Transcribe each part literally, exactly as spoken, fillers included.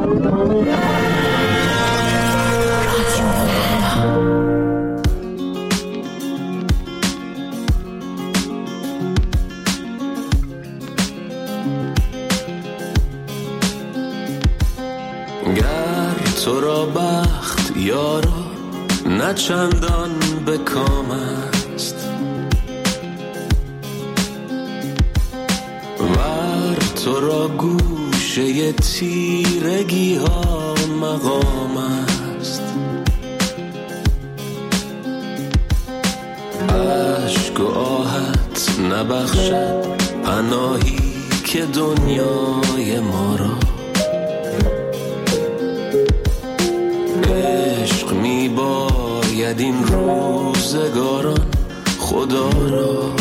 گر تو را بخت یارا نه چندان به کام است، ور تو را گوشه تیرگی ها مقام است. عشق و آهت نبخشد پناهی که دنیای ما را، عشق می باید این روزگاران خدا را.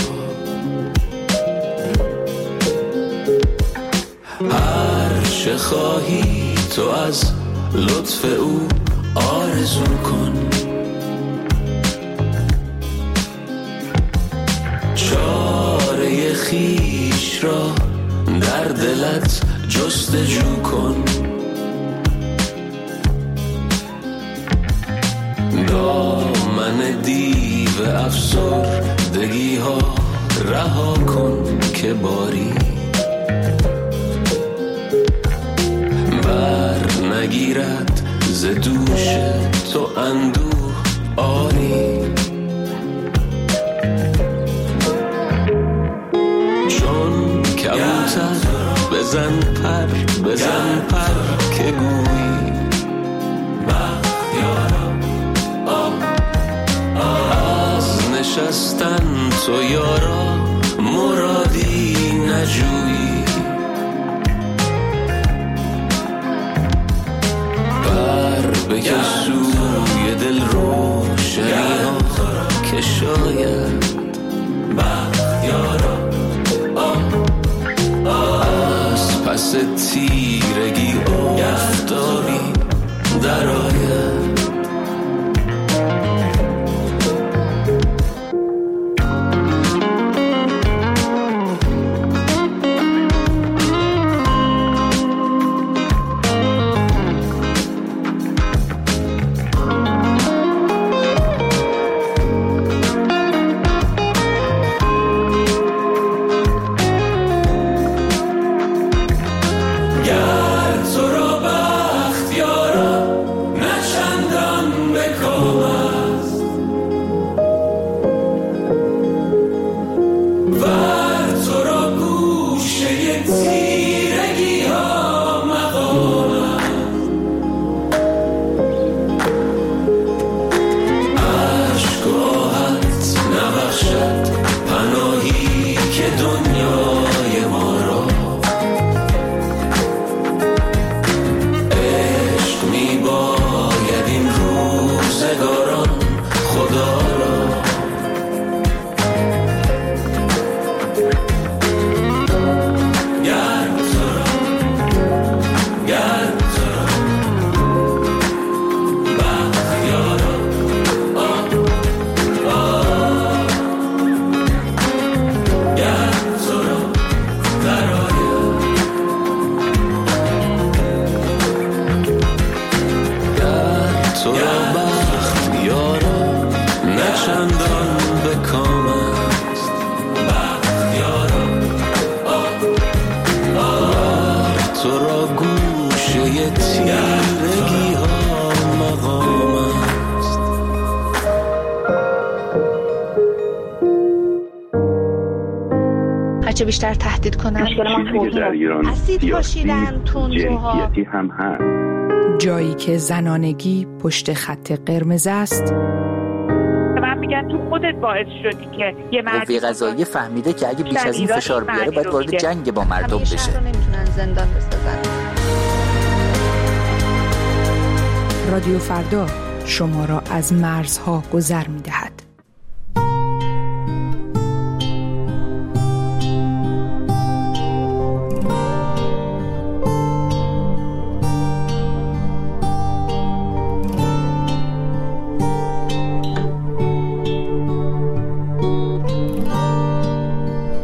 هر چه خواهی تو از لطف او آرزو کن، چاره خویش را در دلت جستجو کن. دامن دیو افسردگی ها رها کن که باری بر نگیرد ز دوش تو اندوه آری. چون کبوتر بزن پر بزن پر که گویی بختیارا از نشستن تو یارا مرادی نجویی. بر بکش سوی دل روشنی ها که شاید بختیارا از پس تیرگی افتابی در آید. هرچه بیشتر تهدید کنن اسید پاشیدن تندروها هم هست. جایی که زنانگی پشت خط قرمز است. من میگم تو خودت باعث شدی که یه مرد قوه قضاییه فهمیده که اگه بیش از این فشار بیاره باید وارد جنگ با مردم بشه. همیشه نمیتونن زندان بسازن. رادیو فردا شما را از مرزها گذر میدهد.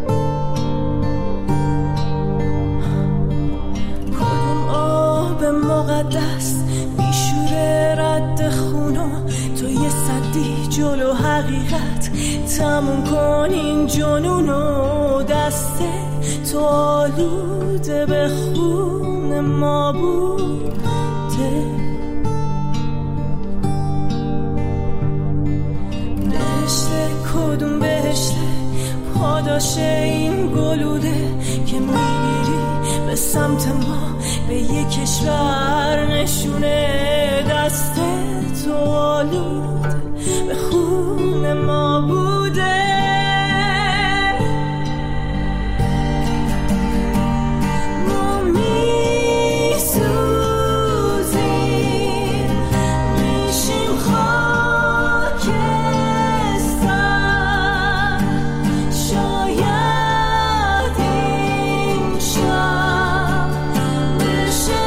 به مقدس بیشوره رد خونو تو یه صدی جلو حقیقت تموم کن این جنونو دست تو آلوده به خون ما بوده بهشته کدوم بهشته پاداش این گلوله که میری به سمت ما به یک کشور نشونه دست تو آلوده به خون ما بوده ما میسوزیم میشیم خاکستر شاید این شب بشه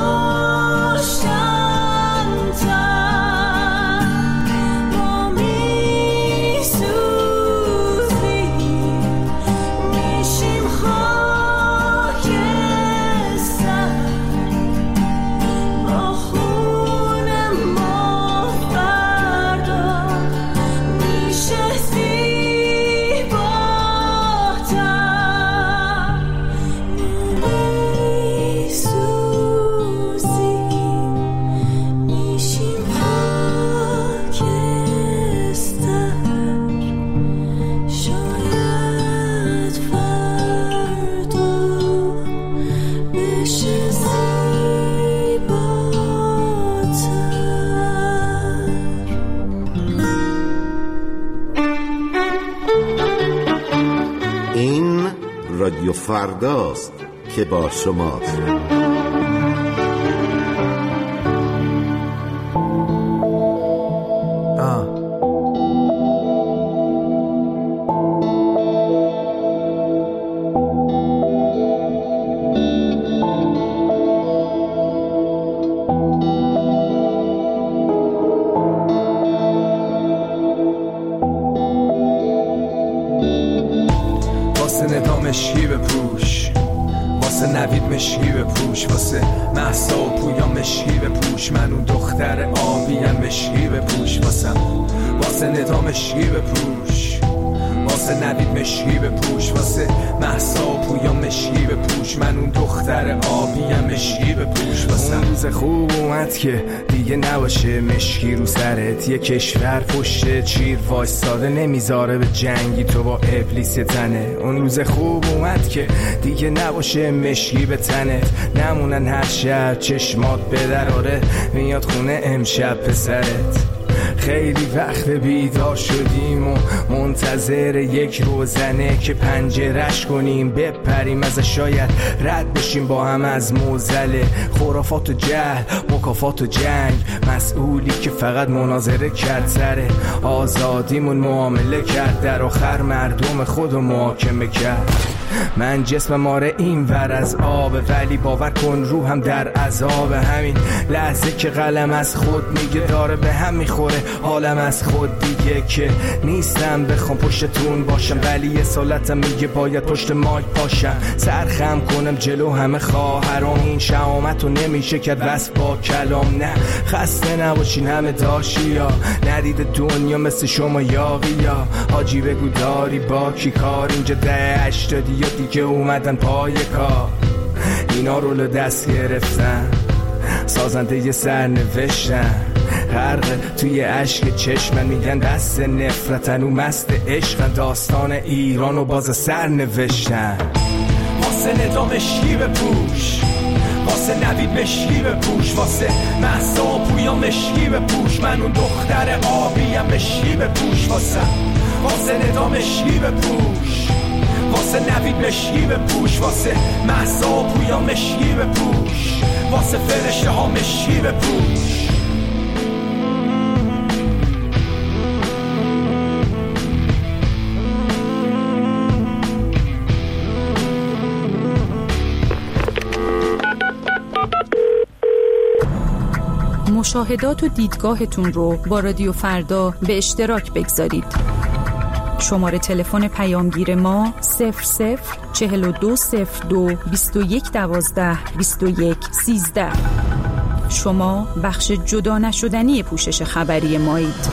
روشن‌تر ما میسوزیم میشیم خاکستر با خون ما فردا میشه زیباتر میسوزیم میشیم خاکستر شاید فردا بشه زیباتر این رادیو فرداست که با شماست. آه. واسه ندام مشکی بپوش واسه نوید مشکی بپوش واسه مهسا و پویا مشکی بپوش من اون دختر آبیم مشکی بپوش واسه واسه ندام مشکی بپوش واسه نوید مشکی بپوش واسه مهسا و پویا مشکی بپوش من اون دختر آبیم مشکی بپوش واسه اون روز خوب اومد که دیگه نباشه مشکی رو سرت یه کشور پشت چیر وایستاده نمیذاره به جنگی تو با ابلیس تنه اون روز خوب اومد که دیگه نباشه مشکی به تنت نمونن هر شب چشمات به دراره میاد خونه امشب پسرت خیلی وقت بیدار شدیم و منتظر یک روزنه که پنجرش کنیم بپریم از شاید رد بشیم با هم از موزله خرافات و جهل مکافات و جنگ مسئولی که فقط مناظره کرد سر آزادیمون معامله کرد در آخر مردم خودو محاکمه کرد من جسمم آره این ور از آب ولی باور کن روحم در عذاب همین لحظه که قلم از خود میگه داره به هم میخوره حالم از خود دیگه که نیستم بخوام پشتتون باشم ولی یه سالتم میگه باید پشت مایک پاشم سرخم کنم جلو همه خواهرام این شهامت رو نمیشه کرد وصف با کلام نه خسته نباشین همه داشی یا ندید دنیا مثل شما یاقی یا حاجی بگو داری با کی کار اینجا ده هشتادی یا دیگه اومدن پای کار اینا رو دست گرفتن سازنده یه سر نوشتن غرق توی عشق چشمن میگن دست نفرتن و مست عشقن داستان ایران و باز سر نوشتن واسه ندام مشکی بپوش واسه نوید مشکی بپوش واسه مهسا و پویا مشکی بپوش من اون دختر آبیم مشکی بپوش واسه واسه ندام مشکی بپوش واسه نوید مشکی بپوش واسه مهسا و پویا مشکی بپوش واسه فرشته ها مشکی بپوش مشاهدات و دیدگاهتون رو با رادیو فردا به اشتراک بگذارید. شماره تلفن پیامگیر ما صفر صفر چهل و دو صفر دو بیست و یک دوازده بیست و یک سیزده. شما بخش جدا نشدنی پوشش خبری مایید.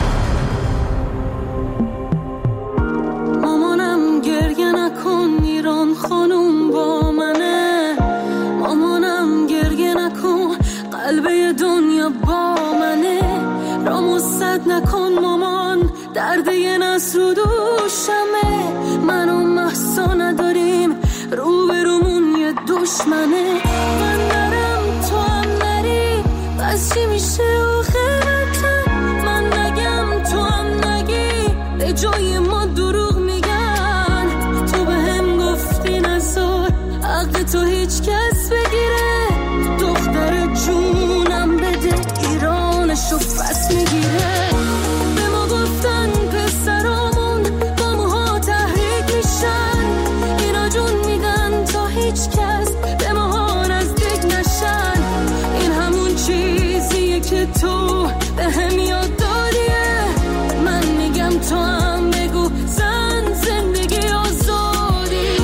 مامانم گریه نکن، ایران خانوم با منه. مامانم گریه نکن، قلبه دنیا با منه. رامو صد نکن مامان، درد یه نسل رو دوشمه. من و مهسا نداریم، رو به رومون یه دشمنه. من نرم تو هم نری، پس چی میشه آخرتم؟ من نگم تو هم نگی، به جای ما دروغ میگن. تو به هم گفتی نزار حق تو هیچ کس بگیره. دختر جونم بده، ایرانشو پس میگیره. به ما گفتن پسرامون با موها تحریک میشن. اینا جون میدن تا هیچ کس به ما نزدیک نشن. این همون چیزیه که تو به هم یاد دادیه. من میگم تو هم بگو زن زندگی آزادیه.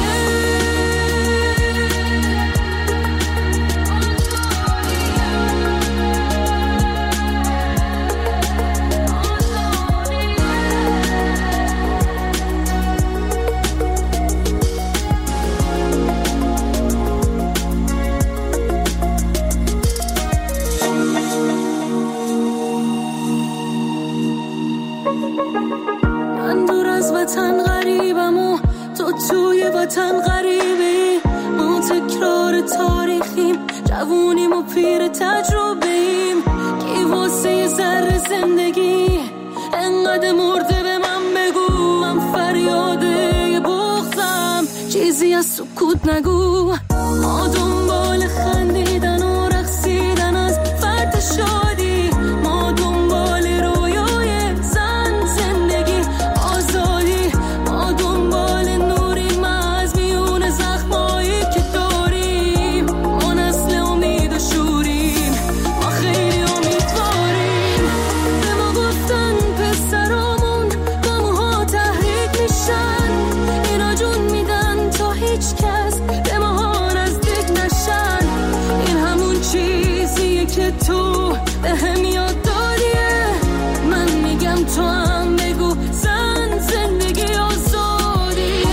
من دور از وطن غریبم و تو توی وطن غریبی. ما تکرار تاریخیم، جوونیم و پیر تجربه‌ایم. کی واسه یه ذره زندگی انقدر مرده به من بگو. من فریاده یه بغضم، چیزی از سکوت نگو. ما دنبال خندیدن و رقصیدن از فرد شادی. ما دنبال رویای زن زندگی آزادی. ما دنبال نوریم از میون زخمایی که داریم. ما نسل امید و شوریم، ما خیلی امیدواریم. به ما گفتن پسرامون با موها تحریک میشن. اینا جون میدن تا هیچ کس به ما نزدیک نشن. این همون چیزیه که تو به هم یاد دادیه. من میگم تو هم بگو زن زندگی آزادیه.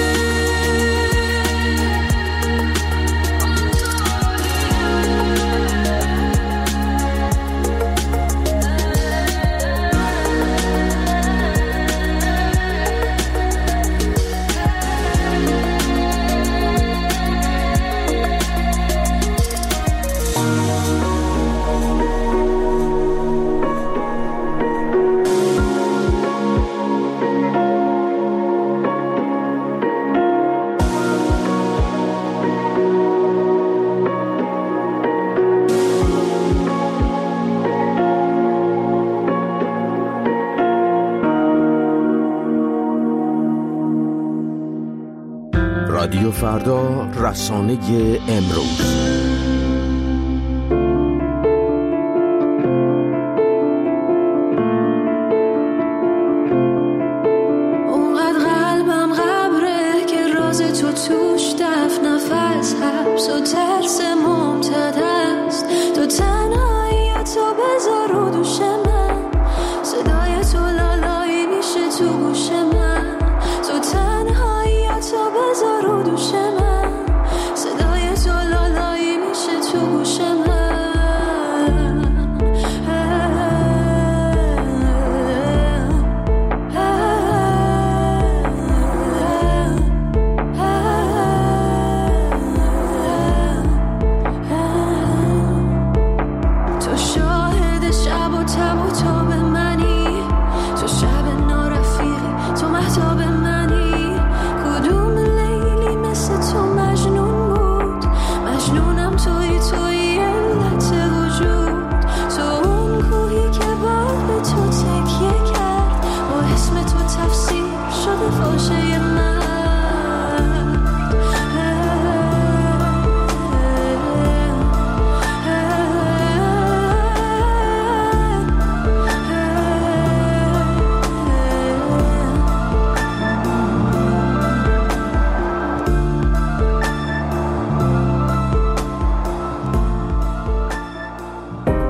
رادیو فردا، رسانه امروز. اونقدر قلبم غبره که راز تو توش دفن نفس حبس و ترس ممتد است. تو تنهایی تو بذار رو دوش من، صدای تو لالایی میشه تو گوش من. تو تنهایی تو بذار رو دوش من، صدای تو لالایی میشه تو گوش من. تو شاهد شب و تب و تاب منی. تو شب نارفیقی، تو مهتاب منی. کدوم لیلی مثل تو مجنون بود؟ مجنونم توی توی علت وجود. تو اون کوهی که بعد به تو تکیه کرد، با اسم تو تفسیر شده فاشه من.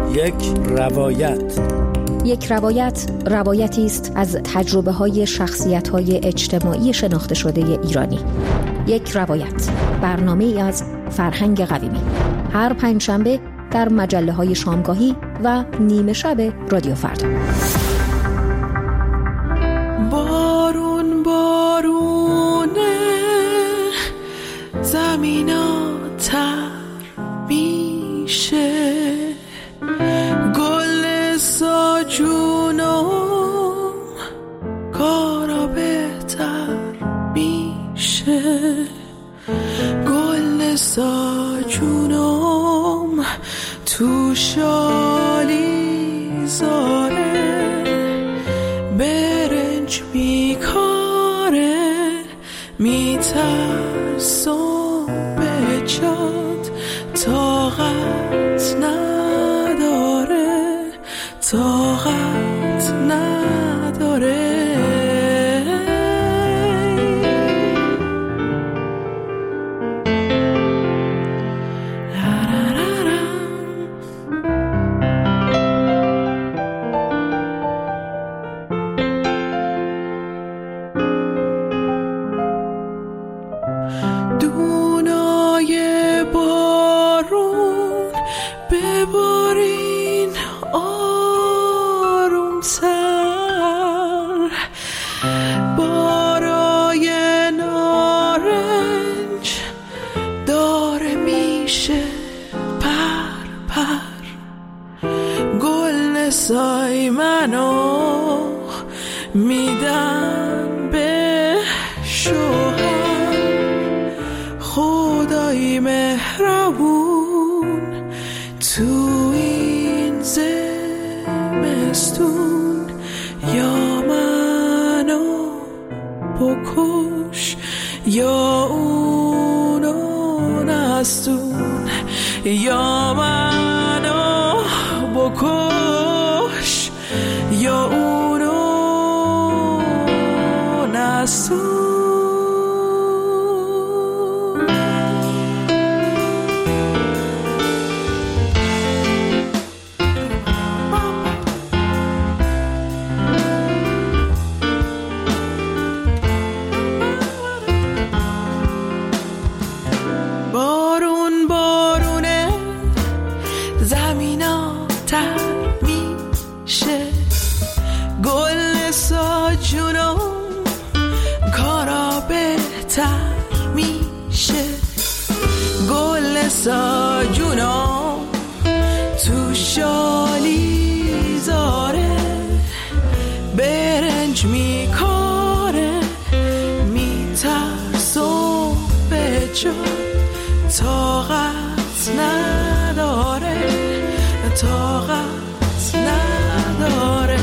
یک روایت. یک روایت روایتی است از تجربه های شخصیت های اجتماعی شناخته شده ایرانی. یک روایت، برنامه ای از فرهنگ قویمی، هر پنجشنبه در مجله های شامگاهی و نیمه شب رادیو فردا. بارون بارونه زمینا تر میشه، گل ساجونم کارا بهتر میشه، گل ساجونم تو شالی زاره برنج میکاره، میترسم به جاد طاقت نداره، طاقت نداره. دونای بارون ببارین آرومتر، بارای نارنج داره میشه پر پر، گل سای منو میدن به شوهر، خدای مهربون تو این زمستون یا منو بکش یا اونو نستون، یا منو بکش یا اونو نستون. بارون بارونه زمینا تر میشه، گل ساجونم کارا بهتر میشه، گل ساجونم تو شالی زاره برنج میکاره، میترسم به جا طاقت نداره، طاقت نداره.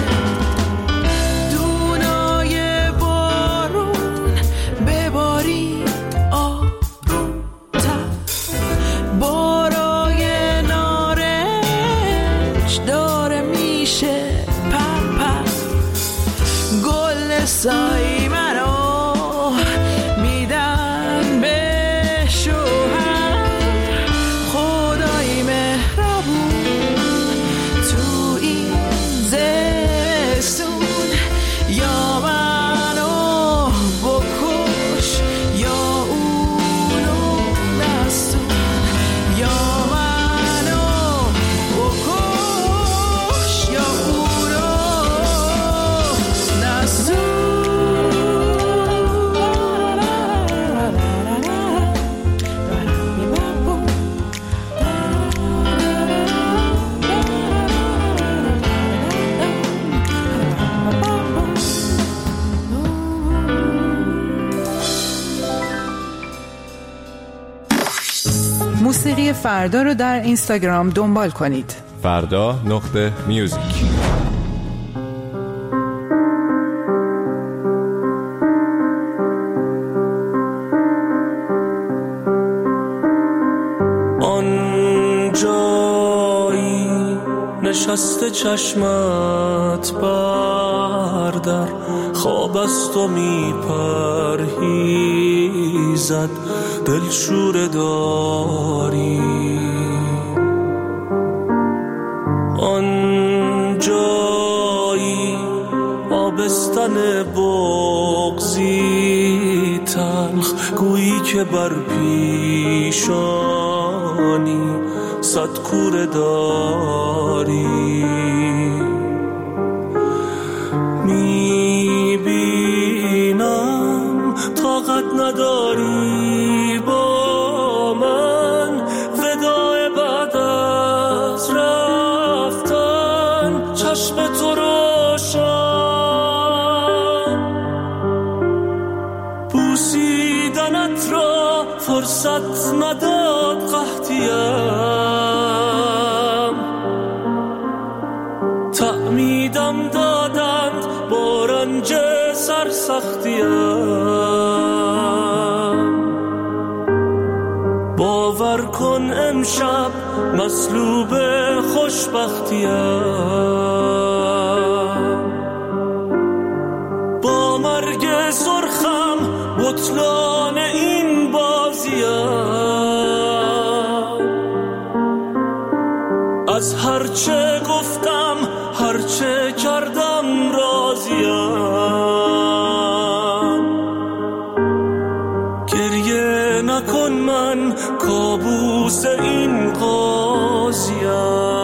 دونای بارون بباری آرومتر، بارای نارنج داره میشه پر پر، گل سای منو میدن به شوهر، خدای مهربون تو این زمستون یا منو بکش یا اونو نستون، یا منو بکش یا اونو نستون. موسیقی فردا رو در اینستاگرام دنبال کنید. فردا نقطه میوزیک. آن جایی نشسته چشمت بردر، خواب از تو میپرهیزد دلشوره داری، آن جایی آبستن بغضی تلخ گویی که بر پیشانی صد کوره داری، میبینم طاقت نداری با من وداع بعد از رفتن، چشم تو روشن بوسیدنت را فرصت نداد قحطیم، تعمیدم دادند با رنج سرسختیم، باور کن امشب مصلوب خوشبختیم، با مرگ سرخم بطلان این بازیم، از هرچه گفتم هرچه کردم راضیم، گریه نکن من کابوس این قاضیم.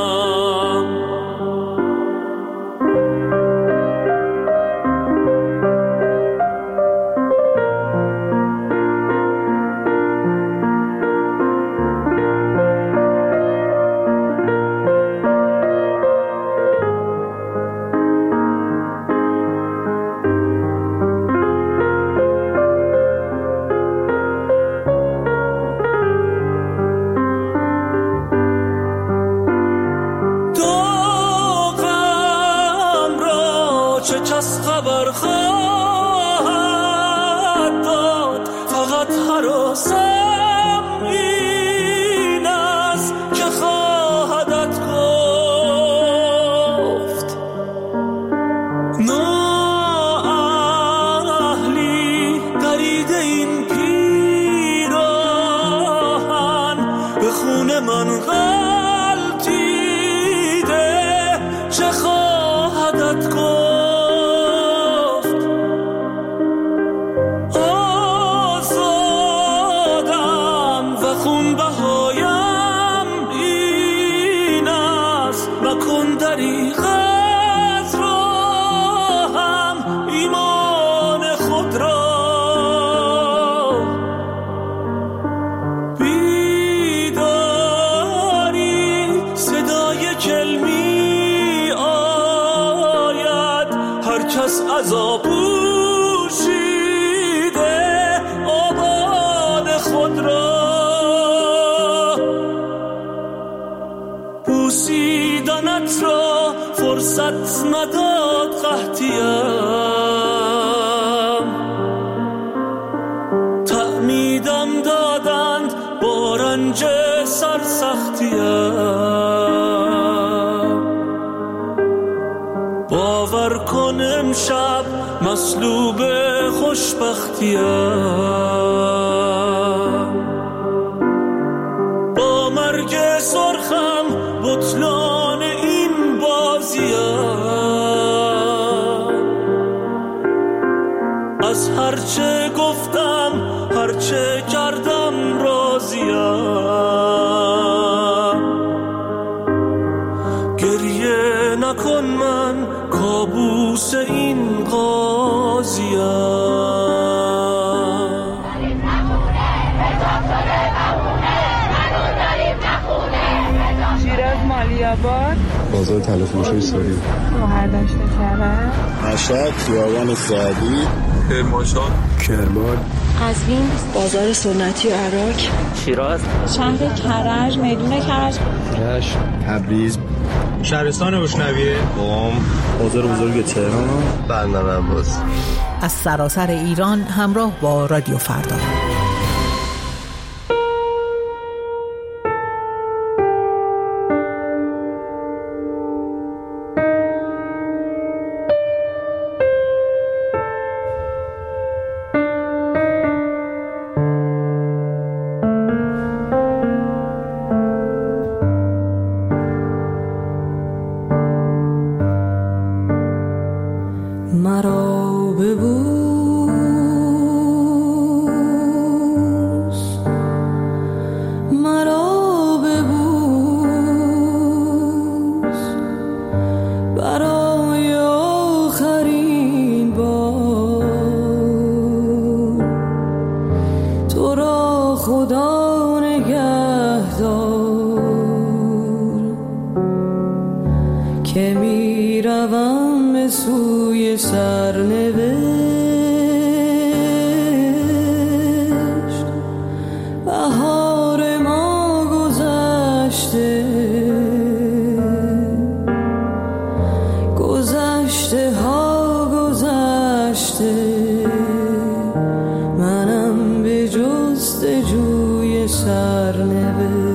فرصت نداد قحطیم، تعمیدم دادند با رنج سرسختیم، باور کن امشب مصلوب خوشبختیم، با مرگ سرخم بطلان این بازیم، از هرچه گفتم هرچه کردم راضیم، گریه نکن من کابوس این قاضیم. مالیاباد، بازار تلفروشی ساری، شوهر داشته کرده، مشهد، خیابان سعدی، کرمانشاه، کرمان، قزوین، بازار سنتی عراق، شیراز، شهر کرج، میدون کرج، رشت، تبریز، شهرستان بشنویه، قم، بازار بزرگ تهران، بندر عباس. از سراسر ایران همراه با رادیو فردا. که می روم به سوی سرنوشت. بهار ما گذشته، گذشته ها گذشته، منم به جستجوی سرنوشت.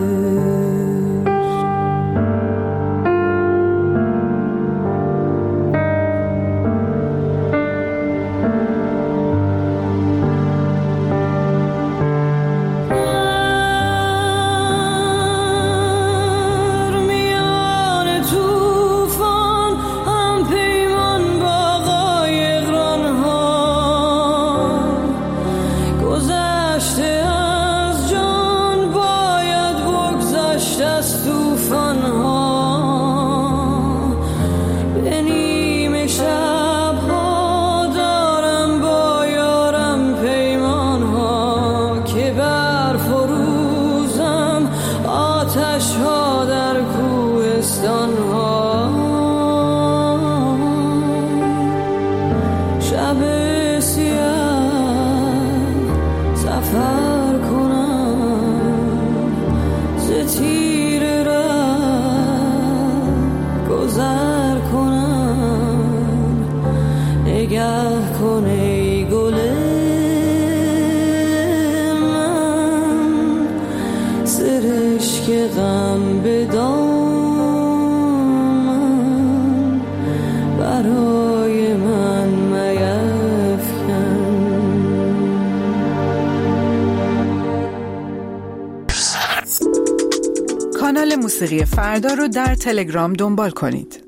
کانال موسیقی فردا رو در تلگرام دنبال کنید.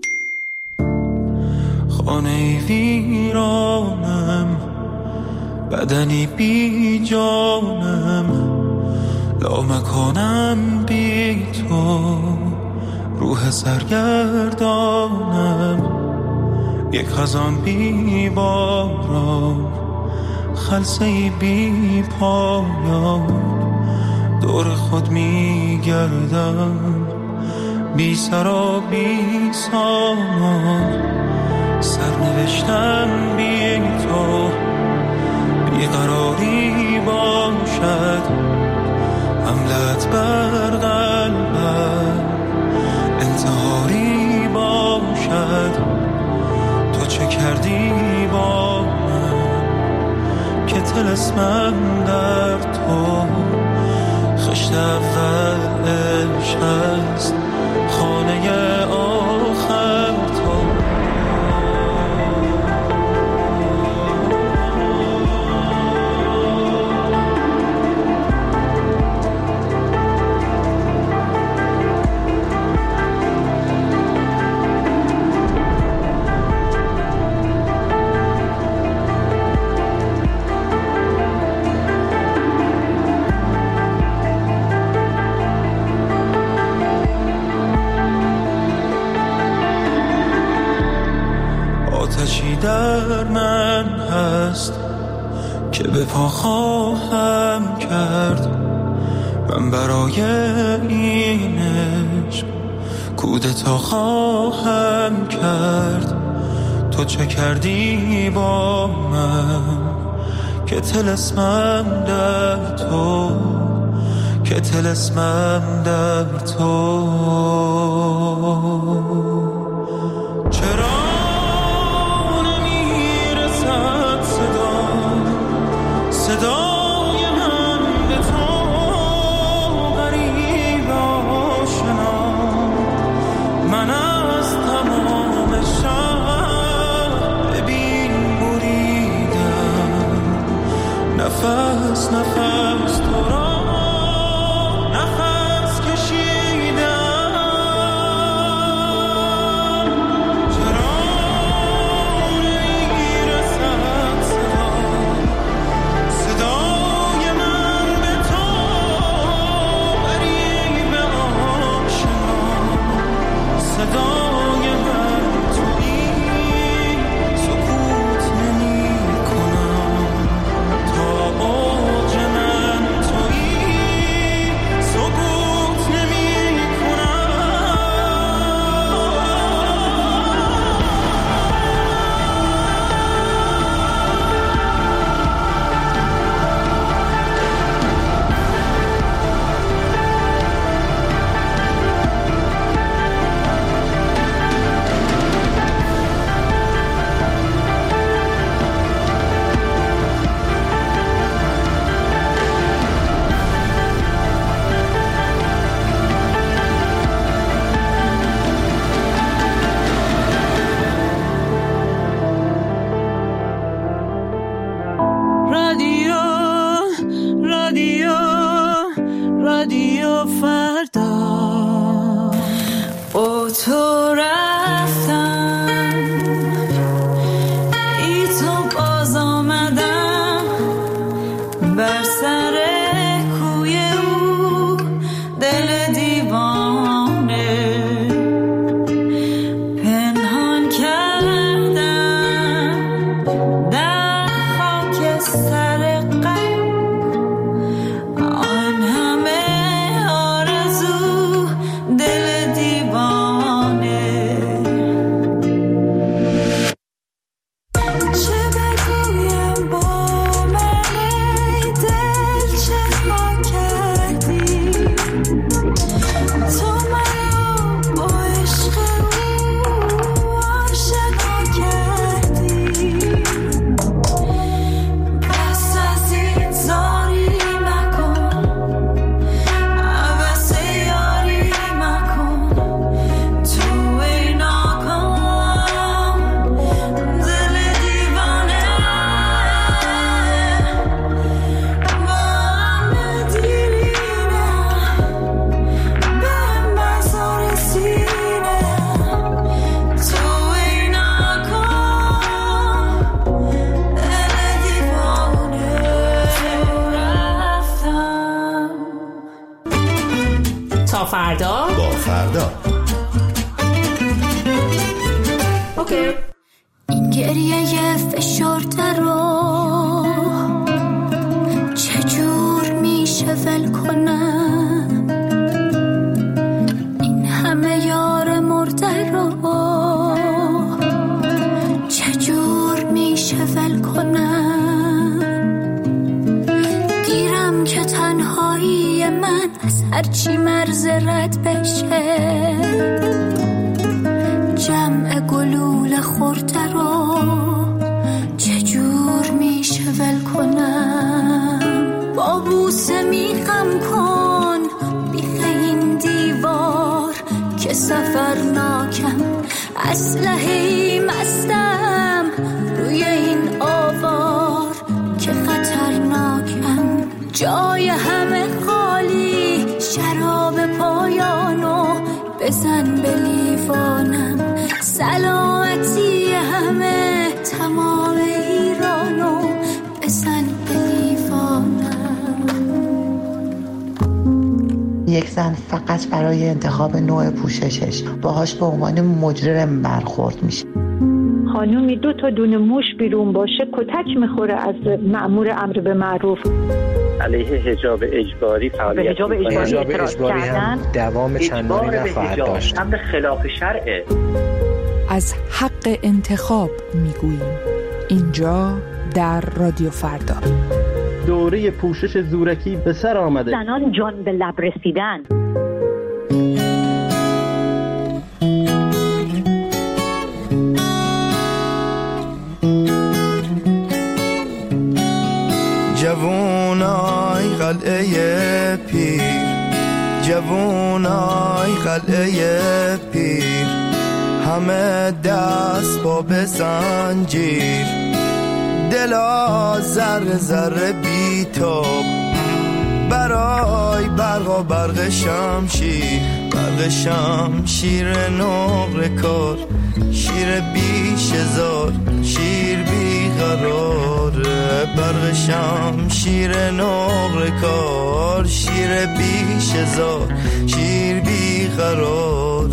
خانه ویرانم، بدنی بی جانم، لامکانم بی تو، روح سرگردانم، یک خزان بی باران، خلسه‌ای بی پایان، دور خود می گردم، بی سر و بی سامان، سرنوشتم بی تو، بی قراری باشد، حملت بر قلبم، انتحاری باشد، تو چه کردی با من که طلسمم در تو، خشت اول عشق است، خانه آخر تو. آتشی در من هست که به پا خواهم کرد، من برای این عشق کودتا خواهم کرد. تو چه کردی با من که طلسمم در تو، که طلسمم در تو. چرا صدای من به تو غریب آشنا، من از تمام شب ببین بریدم، نفس نفس تو را نفس کشیدم. چرا نمیرسد صدا، صدای من به تو غریب آشنا، صدای من تویی، سکوت نمی کنم تا اوج من تو رفتم ای تو باز آمدم بر سر کوی او دل دیوانه پنهان کردم در خاک سر غم آن همه آرزو دل دیوانه چه بگویم با من ای دل چه ما کردی تو منو با عشق او آشنا کردی بس از این زاری مکن عوض یاری مکن تو ای ناکام دل دیوانه با همه دیرینه به مزار سینه تو ای ناکام دل دیوانه رفتم تا فردا با فردا. اوکی. این گریه فشرده رو چجور میشه ول کنم این همه یار مرده رو چجور میشه ول کنم گیرم که تنهایی من از هرچی مرز رد بشه جمع گلول خورده رو چجور میشه ول کنم با بوسه میخم کن بیخ این دیوار که سفرناکم اسلحه‌ای مستم روی این آوار که خطرناکم جای همه خالی شراب پایانو بزن به لیوانم سلامتی همه تمام ایرانو بزن به لیوانم یک زن فقط برای انتخاب نوع پوششش باهاش به عنوان مجرم برخورد میشه. خانومی دو تا دونه موش بیرون باشه کتک میخوره از مأمور امر به معروف. علیه حجاب اجباری فعالیت به حجاب اجباری حجاب اعتراض اجباری هم کردن دوام چندانی نخواهد داشت. امر خلاف شرعه. از حق انتخاب میگوییم اینجا در رادیو فردا. دوره پوشش زورکی به سر آمده. زنان جان به لب رسیدن. جوونای قلعه پیر جوونای قلعه پیر همه دست با بزنجیر دلا ذره ذره بیتاب برای برق و برق شمشیر برق شمشیر نقر کار شیر بیش هزار شیر بیقرار برق شمشیر نقر کار شیر بیش هزار شیر بیقرار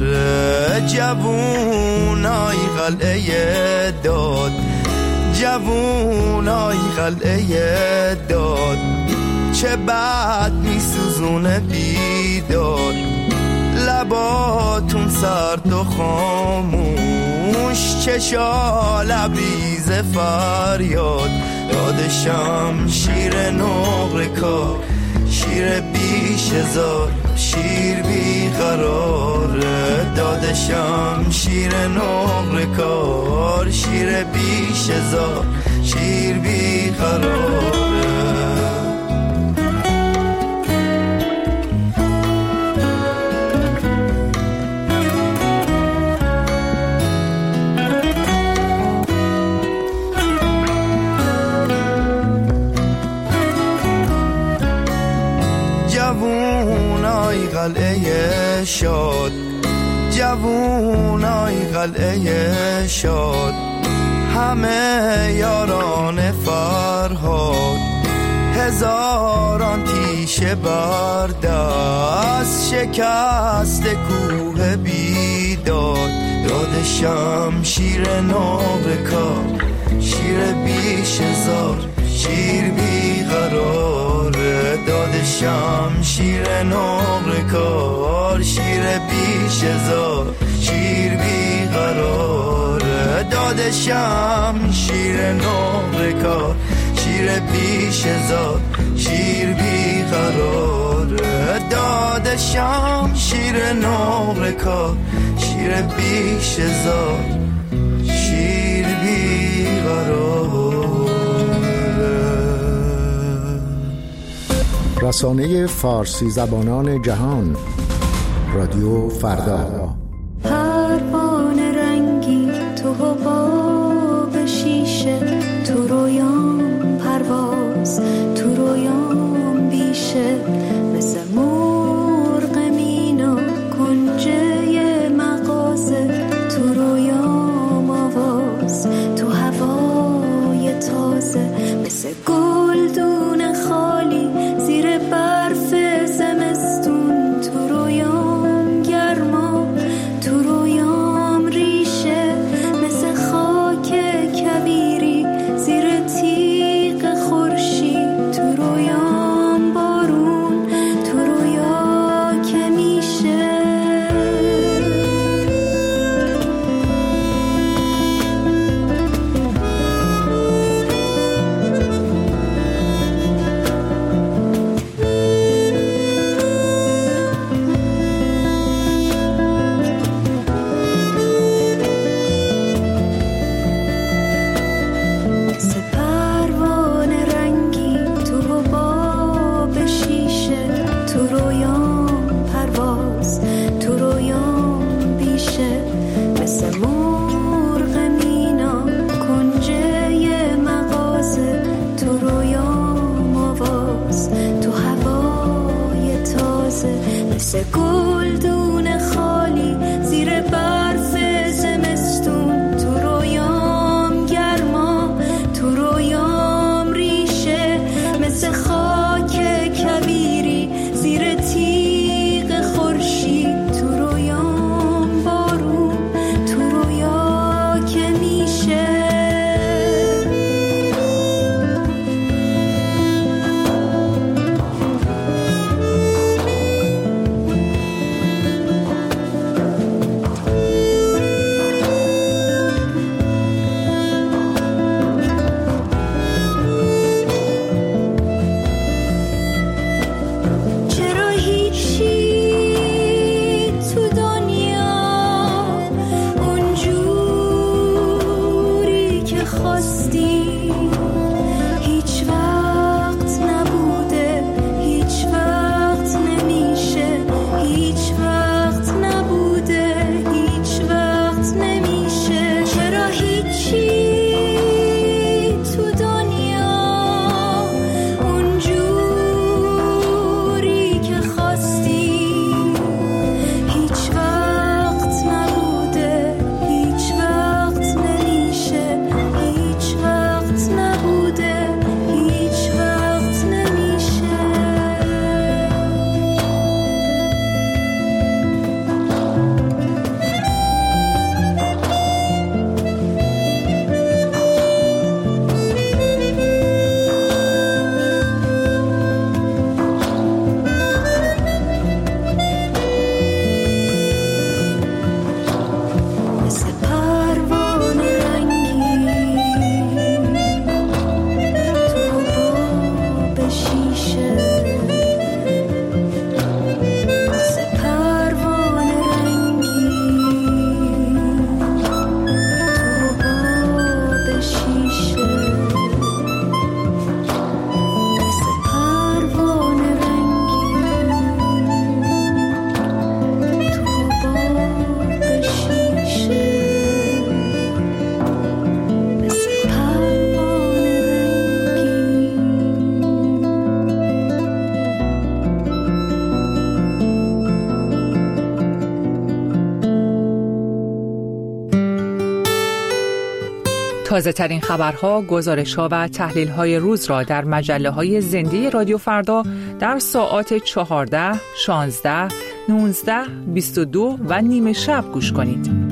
جوونای قلعه داد جوونای قلعه داد چه بد میسوزونه بیدار لباتون سرد و خاموش چشا لبریز فریاد داد شمشیر نقر کار شیر بیش هزار شیر بیقرار داد شمشیر نقر کار شیر بیش هزار شیر بیقرار جوونای قلعه شاد جوونای قلعه شاد، همه یاران فرهاد، هزاران تیشه بردست، شکست کوه بیداد، داد شمشیر نابکار، شیر بیش هزار، شیر بیقراره، داد شمشیر نابکار، شیر بیش هزار، شیر بیقراره، داد شمشیر نابکار، شیر بیش هزار، شیر بیقراره، داد شمشیر نابکار، شیر بیش هزار، شیر بیقراره. رسانه فارسی زبانان جهان، رادیو فردا. پروانه رنگی تو حباب شیشه، تو رویام پرواز، تو رویام بیشه، مثل مرغ مینا کنجه مغازه، تو رویام آواز، تو هوای تازه، مثل گلدون خالی زیر برف زمستون، تو رویام گرما، تو رویام ریشه، مثل خاک کبیری زیر تیغ خورشید، تو رویام بارون، تو رویا که میشه. مثل گلدون خالی زیر برف زمستون، تو رویام گرما، تو رویام ریشه، مثل خاک کبیری زیر تیغ خورشید، تو رویام بارون، تو رویا که میشه. تازه ترین خبرها، گزارش‌ها و تحلیل‌های روز را در مجله‌های زنده رادیو فردا در ساعات چهارده، شانزده، نوزده، بیست و دو و نیمه شب گوش کنید.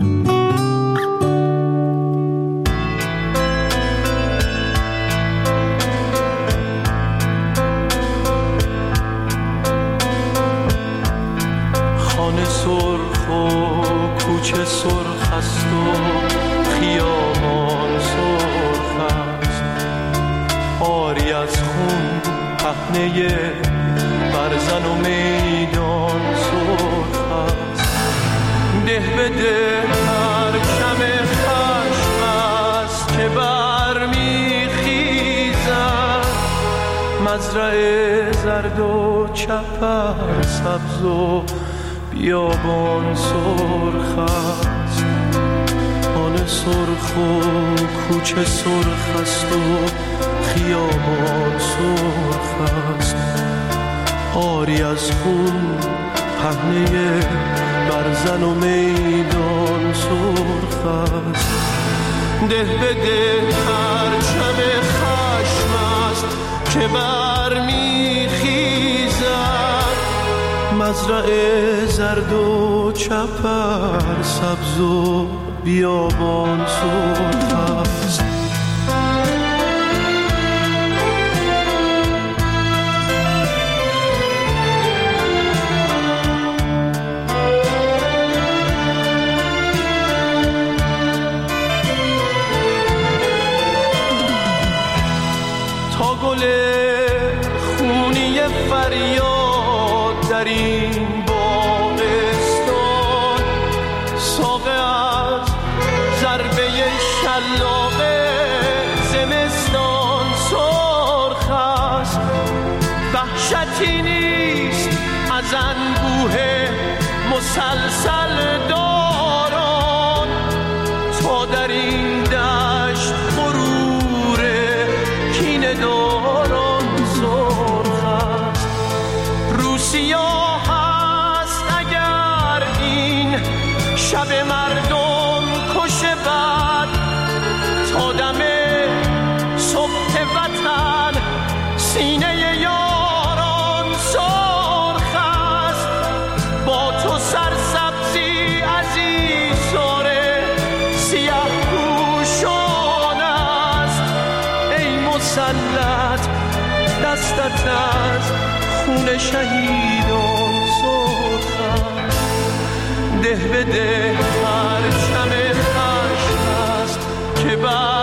خانه سرخ و کوچه سرخ است و خیابان سرخ است، آری از خون پهنه برزن و میدان سرخ است. ده به ده پرچم خشم است که برمیخیزد، مزرعه زرد و چپر سبز و بیابان سرخ است. خانه سرخ و کوچه سرخ است و خیابان سرخ است، آری از خون پهنه برزن و میدان سرخ است. ده به ده پرچم خشم است که برمیخیزد، مزرعه زرد و چپر سبز و بیابان سرخ است. تا گل خونی فریاد در این باغستان، ساقه از ضربه شلاق زمستان سرخ است. وحشتی نیست از انبوه مسلسل داران، تا در این دشت غرور کینه داران سرخ است. روسیا هست اگر این شب مردم کشه بد، تا دم صبح وطن سینه یاران سرخ است. با تو سرسبزی عزیزاره سیاه پوشان است، ای مسلط دستت از خون شهیدان سرخ است. ده به ده پرچم خشم است که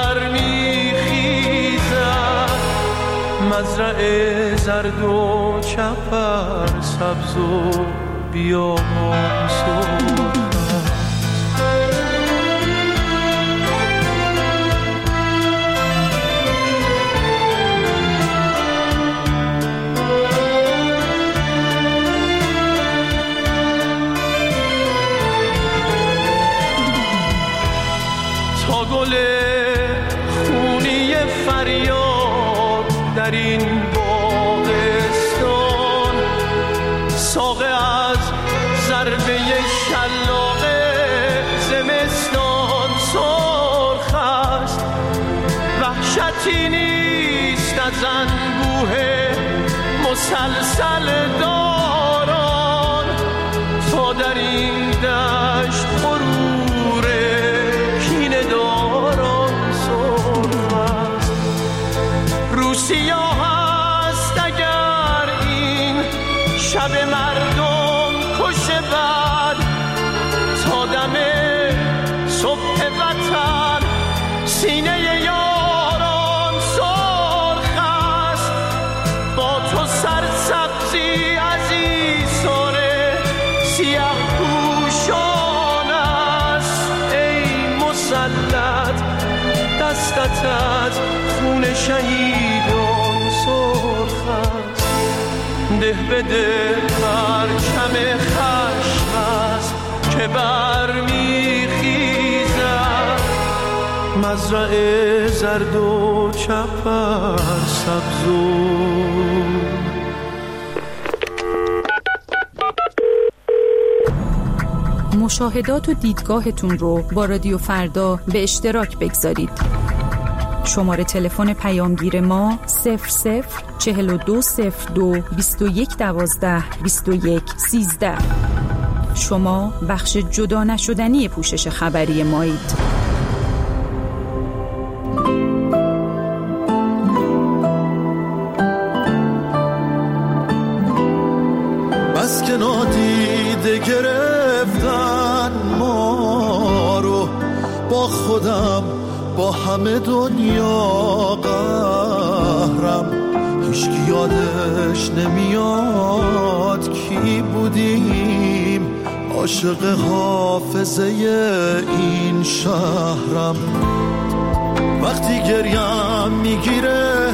برمیخیزد، مزرعه زرد و چپر سبز و بیابان سرخ است. تا گل خونی فریاد در این باغستان، ساقه از ضربه شلاق زمستان سرخ است. وحشتی نیست از انبوه مسلسل داران، تا در این دشت غرور کینه داران سرخ است. روسیا هست اگر این شب مردم کشه بد، تا دم صبح وطن سینه یاران سرخ است. با تو سرسبزی عزیزاره سیاه پوشان است، ای مسلط دستت از خون شهیدان سرخ است. ده به ده پرچم خشم است که برمیخیزد، مزرعه زرد و چپر سبز و مشاهدات و دیدگاهتون رو با رادیو فردا به اشتراک بگذارید. شماره تلفن پیامگیر ما صفر صفر چهل و دو صفر دو بیست و یک دوازده بیست و یک سیزده. شما بخش جدا نشدنی پوشش خبری مایید. بس که نادیده گرفتن ما رو، با خودم با همه دنیا قهرم، هیچکی یادش نمیاد کی بودیم، عاشق حافظه این شهرم. وقتی گریم میگیره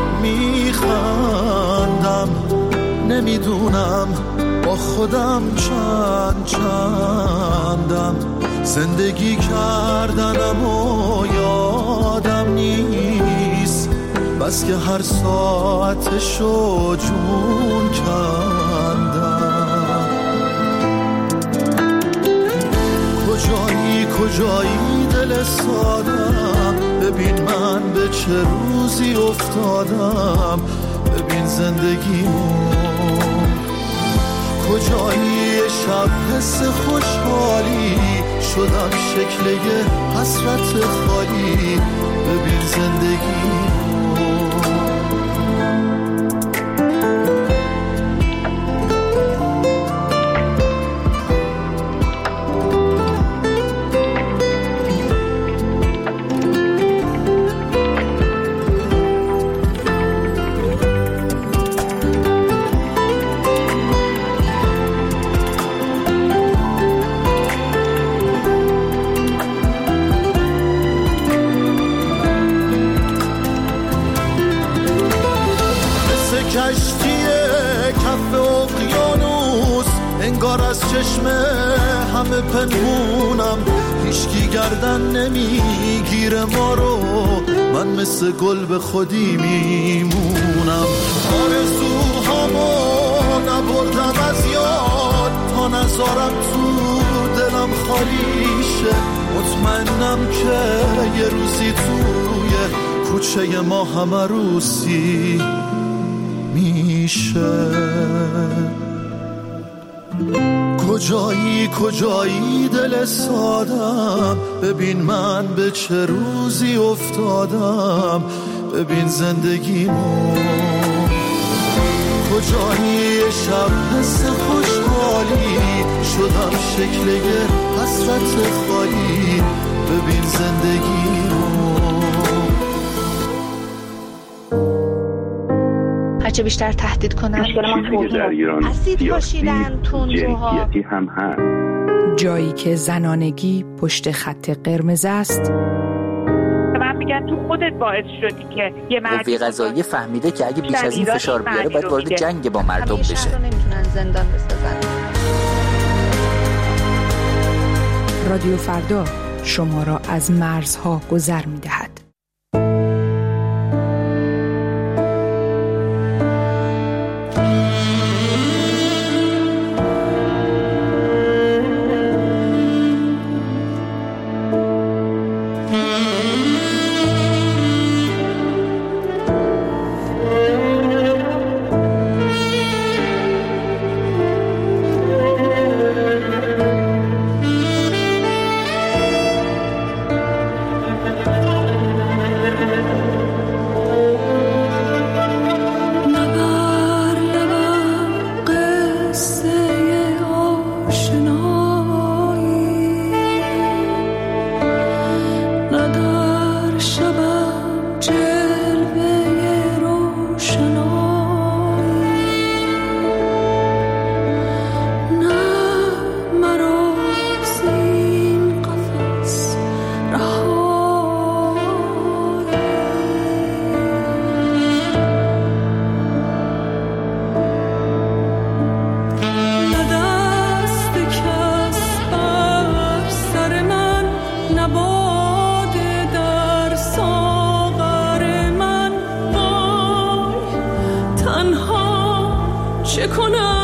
میخندم، نمیدونم با خودم چند چندم، زندگی کردنم و یادم نیست، بس که هر ساعتشو جون کندم. کجایی کجایی دل سادم، ببین من به چه روزی افتادم، ببین زندگیمو. کجایی شب حس خوشحالی، شدم شکل یه حسرت خالی، ببین زندگیمو. همه پنهونم، هیچکی گردن نمیگیره ما رو، من مثل گل به خودی میمونم. آرزوهامو نبردم از یاد، تا نذارم تو دلم خالی شه، مطمئنم که یه روزی توی کوچه ما همه روسی میشه. کجایی کجایی دل سادم، ببین من به چه روزی افتادم، ببین زندگیمو. کجایی شب حس خوشحالی، شدم شکل یه حسرت خالی، ببین زندگیمو. هرچه بیشتر تهدید کنن چیزی که در ایران اسید پاشیدن، تندروها جنسیتی هم هست. جایی که زنانگی پشت خط قرمز است. من میگم تو خودت باعث شدی که یه مرد قوه قضاییه فهمیده که اگه بیش از این فشار بیاره باید وارد جنگ با مردم بشه. همیشه نمیتونن زندان بسازن. رادیو فردا شما را از مرزها گذر میدهد. چه کنم